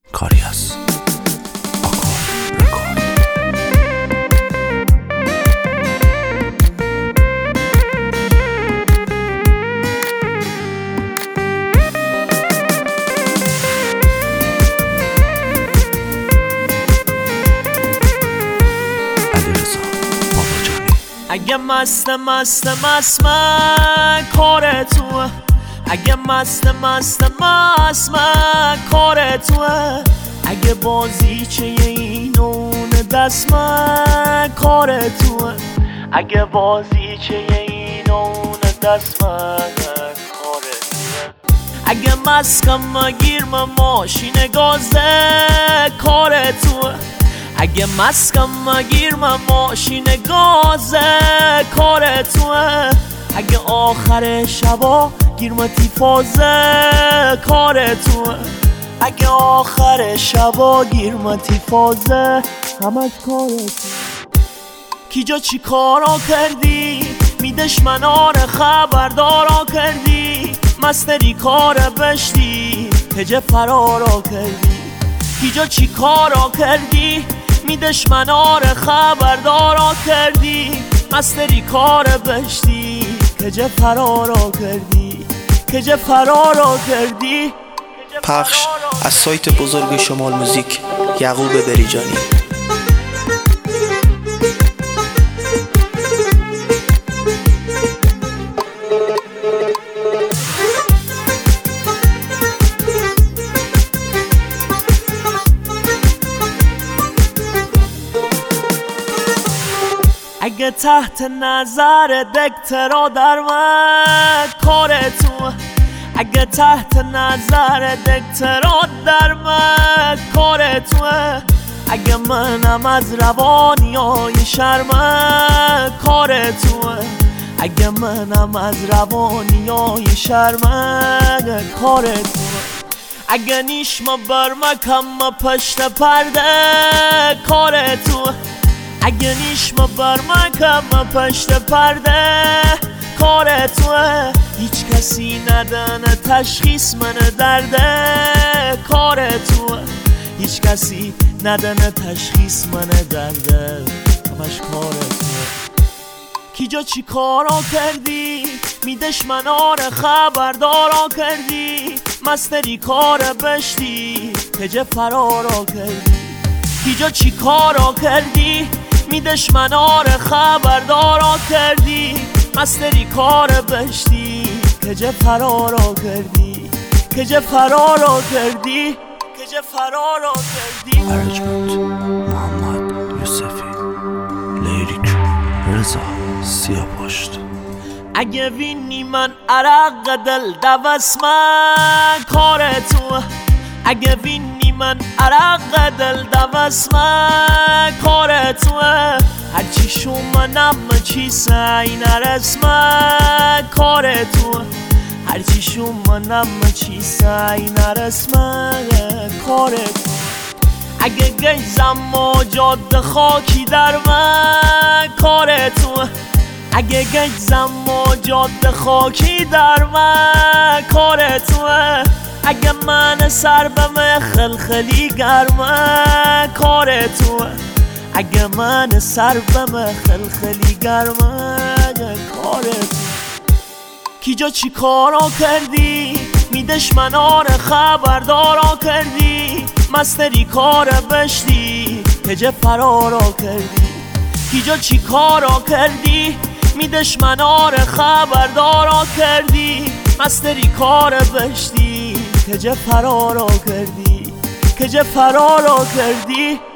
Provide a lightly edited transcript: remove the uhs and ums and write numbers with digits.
کاری است اگه مست من کار توه، اگه مست من کار توه، اگه بازیچه این اون دست من کار توه، اگه بازیچه این اون دست من کار توه، اگه مسکم گیرم ماشین گازه کار توه، اگه مسکم گیرم ماشین گازه کار توه، اگه آخر شبا گیرم تیفازه کار توه، اگه آخر شبا گیرم تیفازه همش کار توه. کیجا چی کارا کردی میدش منار خبردارا کردی، مستری کار بشتی هجه فرارا کردی، کیجا چی کارا کردی میدش منار خبردارا کردی، مستری کار بشتی کجه فرارا کردی، کجه فرارا کردی. پخش از سایت بزرگ شمال موزیک، یعقوب بریجانی. اگه تحت نظر دکترا در من کار تو، اگه تحت نظر دکترا در من کار تو، اگه منم از روانیای شرم کار تو، اگه منم از روانیای شرم کار تو، اگه نیشم برمکم پشت پرده کار تو، اگه نیشم برمکم پشت پرده کار توه، هیچ کسی ندن تشخیص من درده کار توه، هیچ کسی ندن تشخیص من درده همش کار توه. کیجا چی کارا کردی میدش منار خبردارا کردی، مستری کار بشتی هجه فرارا کردی، کیجا چی کارا کردی میدش منار خبردارا کردی، مستری کار بشتی کجه فرارا کردی، کجه فرارا کردی، کجه فرارا کردی. ارجمند محمد یوسفی، لیریک رضا سیاپشت. اگه وینی من عرق دل دوست من کار تو، اگه وینی من عرق دل دوست من کار توه، هرچی شومنم چی سعی نرسم کار توه، هرچی شومنم چی سعی نرسم کار توه، اگه گیزم و جاده خاکی در من کار توه، اگه گیزم و جاده خاکی در من کار توه، اگه من سر بم خلخلی گرمه کار توه، اگه من سر بم خلخلی گرمه کار توه. کیجا چی کارا کردی میدش منار خبردارا کردی، مستری کار بشتی هجه فرارا کردی، کیجا چی کارا کردی میدش منار خبردارا کردی، مستری کار بشتی کجه فرارا کردی، کجه فرارا کردی.